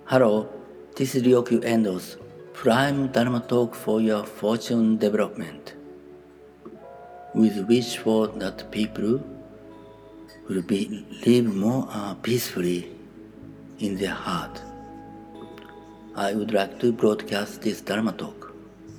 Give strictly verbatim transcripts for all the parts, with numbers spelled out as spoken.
Hello, this is Ryokyu Endo's Prime Dharma Talk for your fortune development, with wish for that people will be, live more uh, peacefully in their heart. I would like to broadcast this Dharma Talk.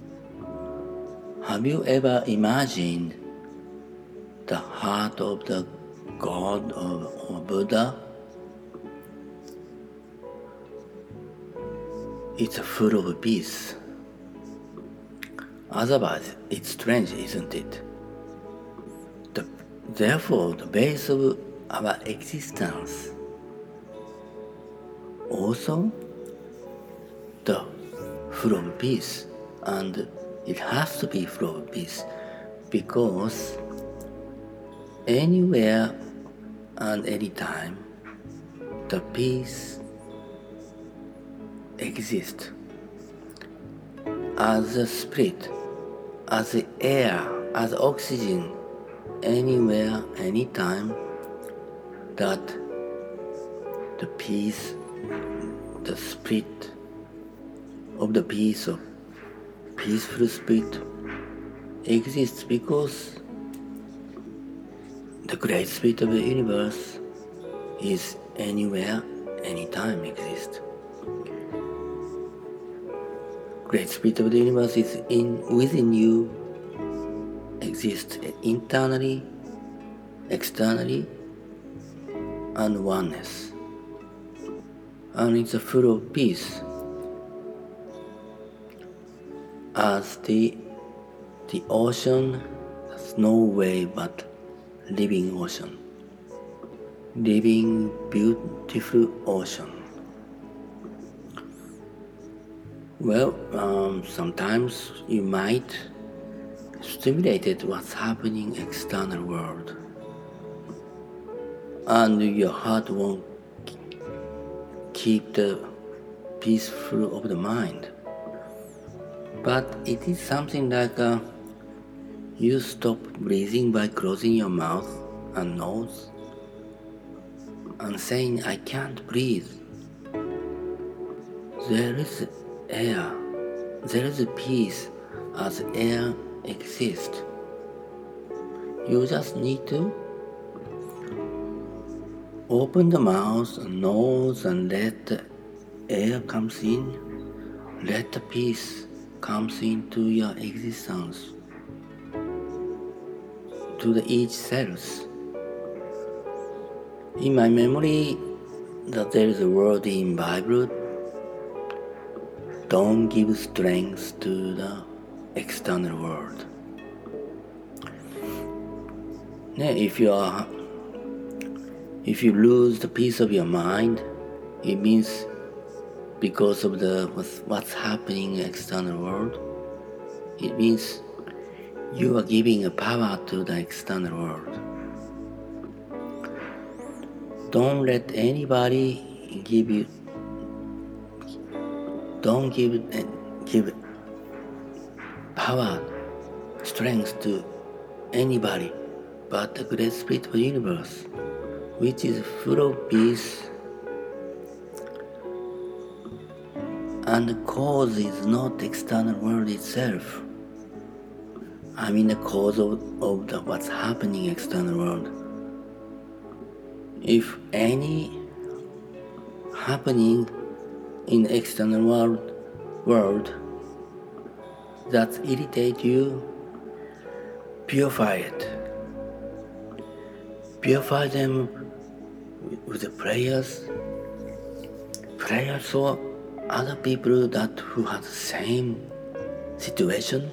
Have you ever imagined the heart of the God or, or Buddha? It's full of peace. Otherwise, it's strange, isn't it? The, therefore, the base of our existence also the full of peace, and it has to be full of peace because anywhere and anytime the peace exists as a spirit, as the air, as oxygen, anywhere, anytime, that the peace, the spirit of the peace of peaceful spirit exists because the great spirit of the universe is anywhere, anytime exists. Great spirit of the universe is in within you, exists internally, externally, and oneness. And it's full of peace as the the ocean. There's no way but living ocean, living beautiful ocean. Well, um, sometimes you might stimulate what's happening external world, and your heart won't keep the peaceful of the mind. But it is something like uh, you stop breathing by closing your mouth and nose and saying, I can't breathe. There is air, there is peace as air exists. You just need to open the mouth and nose and let the air comes in, let the peace comes into your existence, to the each cells. In my memory, that there is a word in Bible, don't give strength to the external world. If you are, if you lose the peace of your mind, it means because of the what's happening in the external world, it means you are giving a power to the external world. Don't let anybody give you. Don't give give power, strength to anybody but the great spirit of the universe, which is full of peace, and the cause is not the external world itself. I mean the cause of, of the, what's happening in the external world. If any happening in the external world, world that irritate you, purify it. Purify them with the prayers. Prayers for other people that who have the same situation.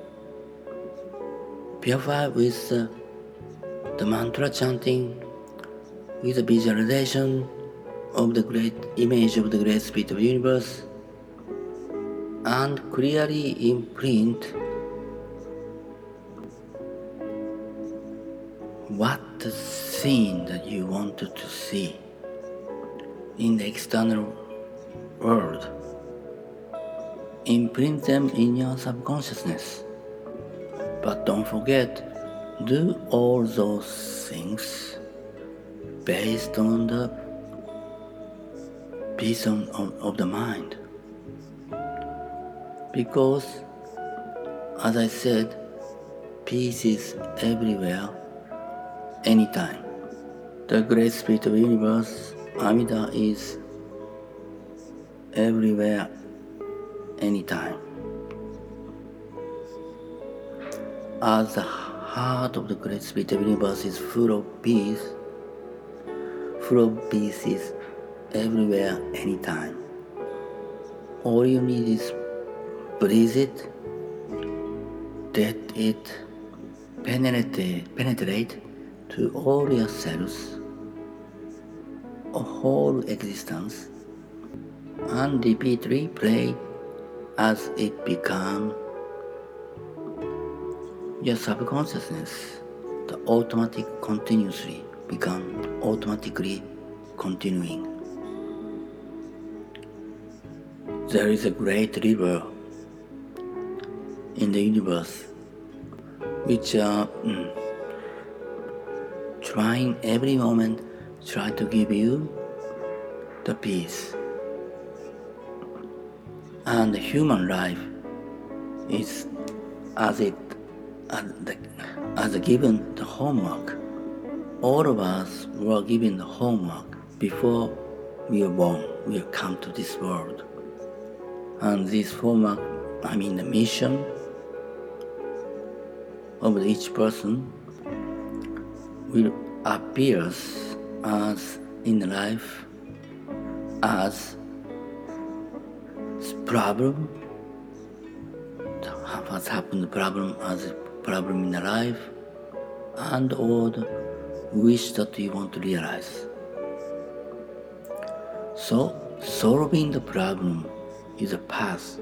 Purify with uh, the mantra chanting, with the visualization of the great image of the great spirit of the universe, and clearly imprint what the scene that you wanted to see in the external world. Imprint them in your subconsciousness. But don't forget, do all those things based on the peace of, of, of the mind. Because, as I said, peace is everywhere, anytime. The great spirit of the universe, Amida, is everywhere, anytime. As the heart of the great spirit of the universe is full of peace, full of peace is everywhere, anytime. All you need is breathe it, let it penetrate, penetrate to all your cells, a whole existence, and repeatedly pray as it becomes your subconsciousness, the automatic continuously become automatically continuing. There is a great river in the universe which are mm, trying every moment try to give you the peace. And the human life is as it as, the, as given the homework. All of us were given the homework before we were born. We have come to this world. And this homework, I mean the mission of each person will appear as in life as problem, what's happened problem as a problem in the life, and all the wish that you want to realize. So solving the problem is a path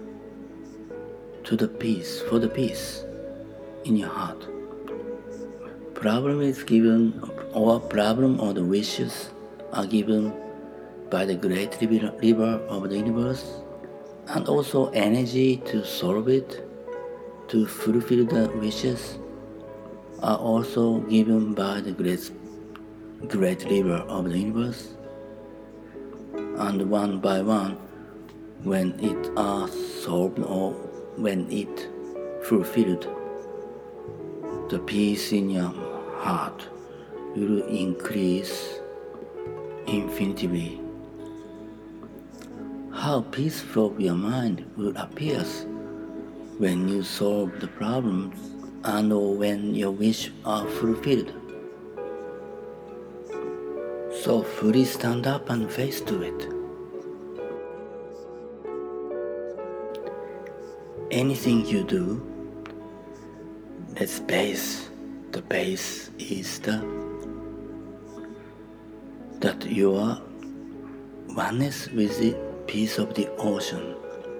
to the peace, for the peace in your heart. Problem is given, or problem or the wishes are given by the great river of the universe, and also energy to solve it, to fulfill the wishes, are also given by the great, great river of the universe. And one by one, when it are solved or when it fulfilled, the peace in your heart will increase infinitely. How peaceful your mind will appear when you solve the problems and or when your wishes are fulfilled. So fully stand up and face to it. Anything you do, the base, the base is the that you are oneness with the peace of the ocean.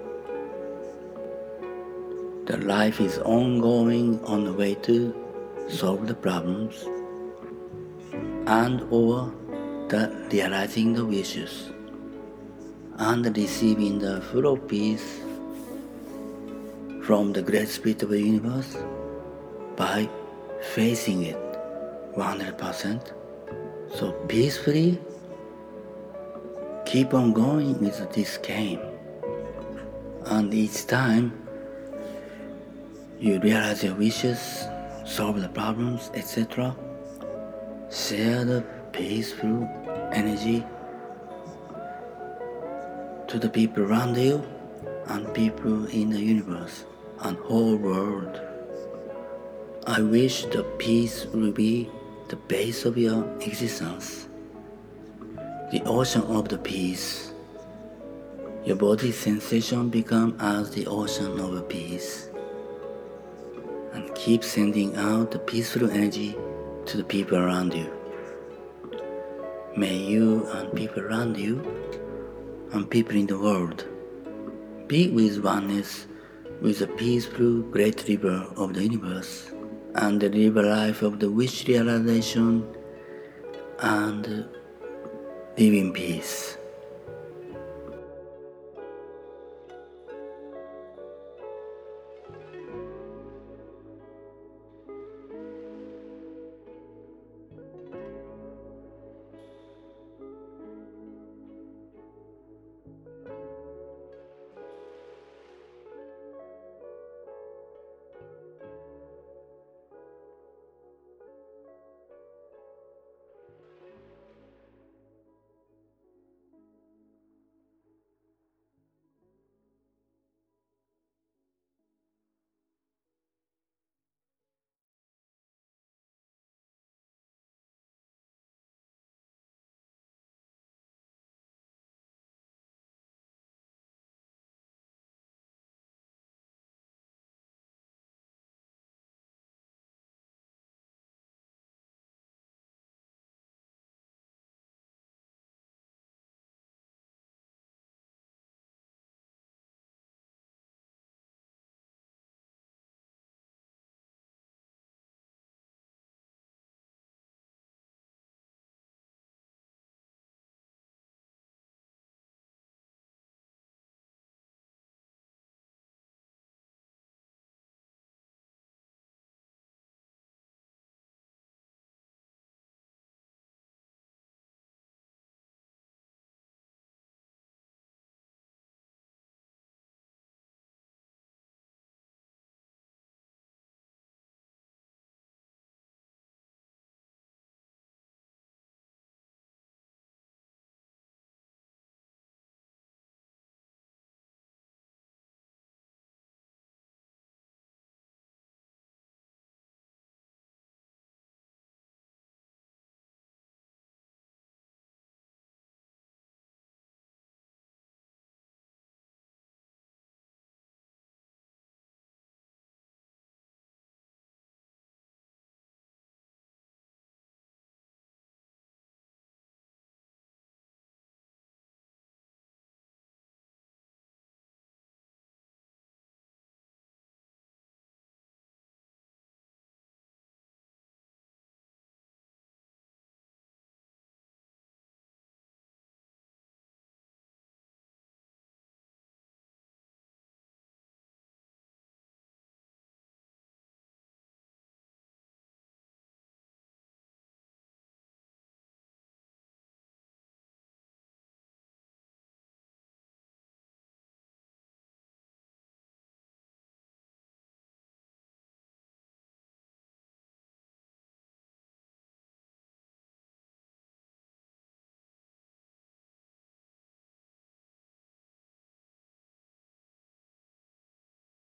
The life is ongoing on the way to solve the problems and or the realizing the wishes and receiving the full of peace from the great spirit of the universe by facing it one hundred percent. So peacefully keep on going with this game. And each time you realize your wishes, solve the problems, et cetera, share the peaceful energy to the people around you and people in the universe and whole world. I wish the peace will be the base of your existence, the ocean of the peace. Your body's sensation become as the ocean of peace, and keep sending out the peaceful energy to the people around you. May you and people around you and people in the world be with oneness with the peaceful great river of the universe and the river life of the wish realization and live in peace.